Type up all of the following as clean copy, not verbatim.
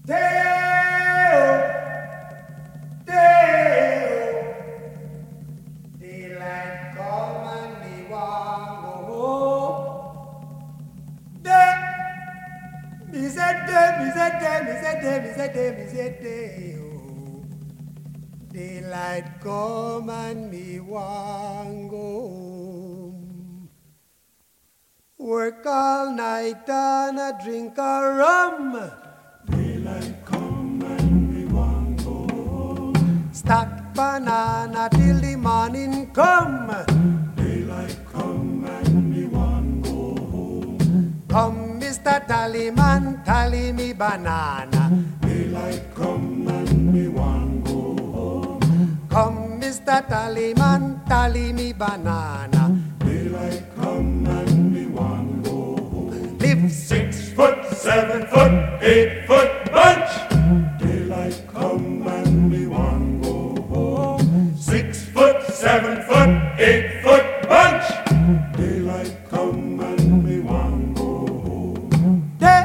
Day-o, day-o, daylight come and me want go home. Day, me say day, me say day, me say day, me say day, me say day-o. Daylight come and me want go home. Work all night and a drink a rum. Daylight come and we want go home. Stack banana till the morning come. Daylight come and we want go home. Come, Mr. Tallyman, tally me banana. Daylight come and we want go home. Come, Mr. Tallyman, tally me banana. Daylight come and we want go home. Live 6 foot, 7 foot, 8 foot bunch. Daylight come and we want go home. 6 foot, 7 foot, 8 foot bunch. Daylight come and we want go home. day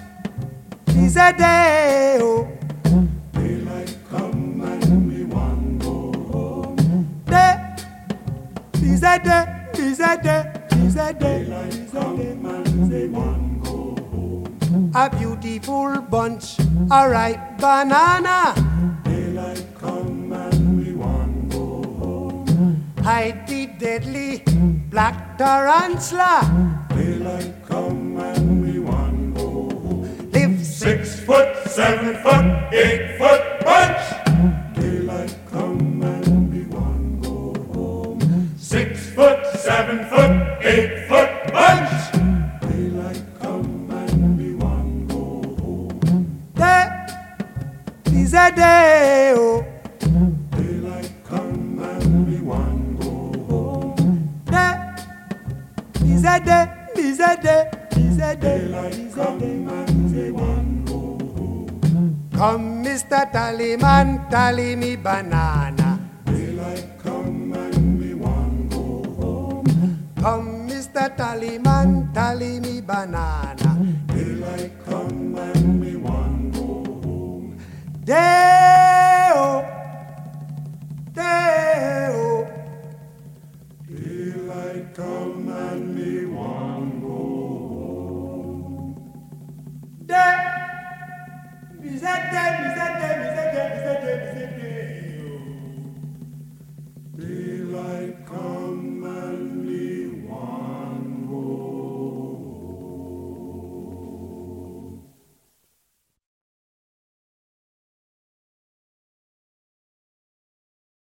is a day. Oh. Daylight come and we want go home. Day is a day, is a day, is a day, Daylight is a come day. and we want go home. A beautiful bunch, a ripe banana. Daylight come and we want go home. Hide the deadly black tarantula. Daylight come and we want go home. Live 6 foot, 7 foot, 8 foot bunch. Daylight come and we want go home. 6 foot, 7 foot, 8 foot bunch. Daylight come and we want go home. day is a day. Oh. Daylight come and we want go home. Day is a day, is a day, is a day, Daylight is a come day. and we want go home. Come, Mr. Tallyman, tally me banana. Daylight come and we want go home. Come, Mr. Tallyman, tally me banana.